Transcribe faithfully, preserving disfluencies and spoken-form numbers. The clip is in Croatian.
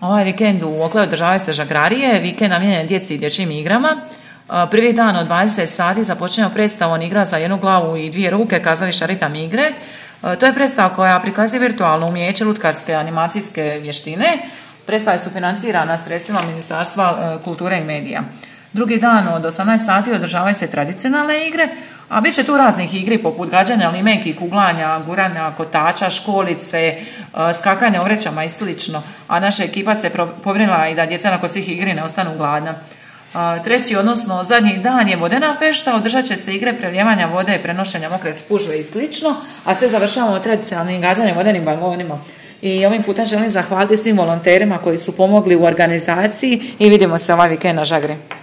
Ovaj vikend u Oklaju održavaju se žagrarije, vikend namijenjen djeci i dječjim igrama. Prvi dan od dvadeset sati započinjemo predstavom Igra za jednu glavu i dvije ruke kazališta Ritam igre. To je predstava koja prikazuje virtualno umijeće lutkarske animacijske vještine. Predstave su financirana sredstvima Ministarstva kulture i medija. Drugi dan od osamnaest sati održavaju se tradicionalne igre, a bit će tu raznih igri poput gađanja limenki, kuglanja, guranja kotača, školice, skakanja u vrećama i slično. A naša ekipa se pobrinula i da djeca nakon svih igri ne ostanu gladna. Treći, odnosno zadnji dan je vodena fešta, održat će se igre prelijevanja vode, prenošenja mokre spužve i slično, a sve završavamo tradicionalnim gađanjem vodenim balonima. I ovim putem želim zahvaliti svim volonterima koji su pomogli u organizaciji i vidimo se ovaj vikend na žagri.